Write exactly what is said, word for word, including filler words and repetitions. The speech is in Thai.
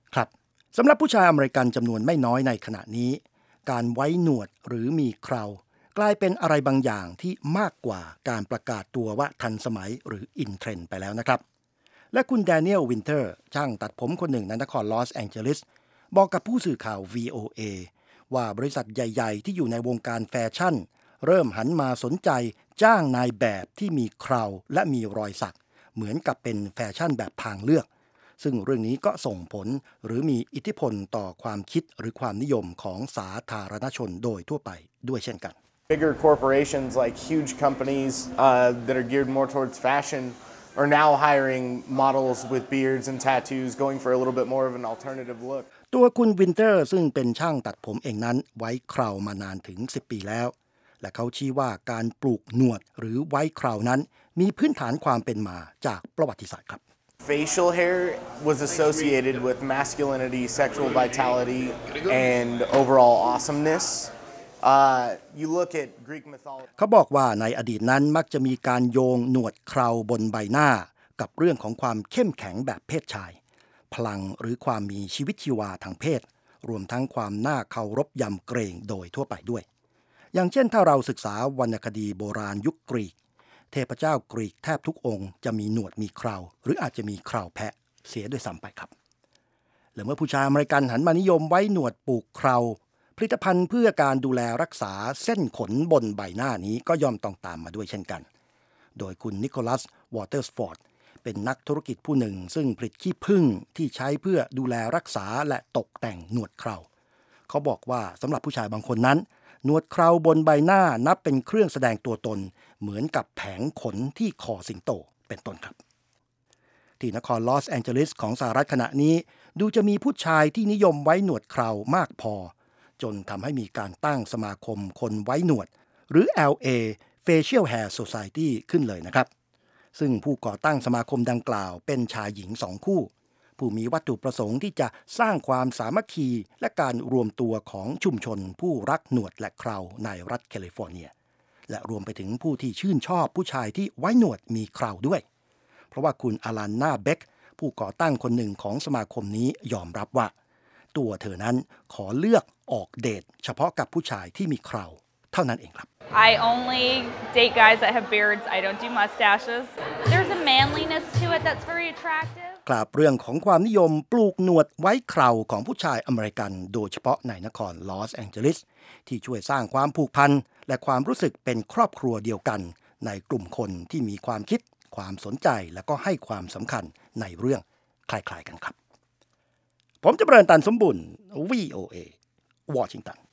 ครับสำหรับผู้ชายอเมริกันจำนวนไม่น้อยในขณะนี้การไว้หนวดหรือมีเครากลายเป็นอะไรบางอย่างที่มากกว่าการประกาศตัวว่าทันสมัยหรืออินเทรนด์ไปแล้วนะครับและคุณแดเนียลวินเทอร์ช่างตัดผมคนหนึ่งในนครลอสแองเจลิสบอกกับผู้สื่อข่าว วี โอ เอ ว่าบริษัทใหญ่ๆที่อยู่ในวงการแฟชั่นเริ่มหันมาสนใจจ้างนายแบบที่มีเคราและมีรอยสักเหมือนกับเป็นแฟชั่นแบบทางเลือกซึ่งเรื่องนี้ก็ส่งผลหรือมีอิทธิพลต่อความคิดหรือความนิยมของสาธารณชนโดยทั่วไปด้วยเช่นกัน Bigger corporations like huge companies uh, that are geared more towards fashion are now hiring models with beards and tattoos going for a little bit more of an alternative look ตัวคุณวินเทอร์ซึ่งเป็นช่างตัดผมเองนั้นไว้เครามานานถึงสิบปีแล้วและเขาชี้ว่าการปลูกหนวดหรือไว้เครานั้นมีพื้นฐานความเป็นมาจากประวัติศาสตร์ครับ Facial hair was associated with masculinity, sexual vitality, and overall awesomeness. Uh, you look at Greek mythology. เขาบอกว่าในอดีตนั้นมักจะมีการโยงหนวดเคราบนใบหน้ากับเรื่องของความเข้มแข็งแบบเพศชายพลังหรือความมีชีวิตชีวาทางเพศรวมทั้งความน่าเคารพยำเกรงโดยทั่วไปด้วยอย่างเช่นถ้าเราศึกษาวรรณคดีโบราณยุคกรีกเทพเจ้ากรีกแทบทุกองค์จะมีหนวดมีเคราหรืออาจจะมีเคราแพะเสียด้วยซ้ำไปครับและเมื่อผู้ชายอเมริกันหันมานิยมไว้หนวดปลูกเคราผลิตภัณฑ์เพื่อการดูแลรักษาเส้นขนบนใบหน้านี้ก็ย่อมต้องตามมาด้วยเช่นกันโดยคุณนิโคลัสวอเตอร์สฟอร์ดเป็นนักธุรกิจผู้หนึ่งซึ่งผลิตขี้ผึ้งที่ใช้เพื่อดูแลรักษาและตกแต่งหนวดเคราเขาบอกว่าสำหรับผู้ชายบางคนนั้นหนวดเคราบนใบหน้านับเป็นเครื่องแสดงตัวตนเหมือนกับแผงขนที่คอสิงโตเป็นต้นครับที่นครลอสแองเจลิสของสหรัฐขณะนี้ดูจะมีผู้ชายที่นิยมไว้หนวดเครามากพอจนทำให้มีการตั้งสมาคมคนไว้หนวดหรือ แอล เอ Facial Hair Society ขึ้นเลยนะครับซึ่งผู้ก่อตั้งสมาคมดังกล่าวเป็นชายหญิงสองคู่ผู้มีวัตถุประสงค์ที่จะสร้างความสามัคคีและการรวมตัวของชุมชนผู้รักหนวดและเคราในรัฐแคลิฟอร์เนียและรวมไปถึงผู้ที่ชื่นชอบผู้ชายที่ไว้หนวดมีเคราด้วยเพราะว่าคุณอลันนาเบคผู้ก่อตั้งคนหนึ่งของสมาคมนี้ยอมรับว่าตัวเธอนั้นขอเลือกออกเดทเฉพาะกับผู้ชายที่มีเคราเท่านั้นเองครับ I only date guys that have beards. I don't do mustaches. There's a manliness to it that's very attractive. กล่าวเรื่องของความนิยมปลูกหนวดไว้เคราของผู้ชายอเมริกันโดยเฉพาะในนครลอสแองเจลิสที่ช่วยสร้างความผูกพันและความรู้สึกเป็นครอบครัวเดียวกันในกลุ่มคนที่มีความคิดความสนใจและก็ให้ความสำคัญในเรื่องคล้ายๆกันครับผมจะเบริญตันสมบุญ วี โอ เอ วอชิงตัน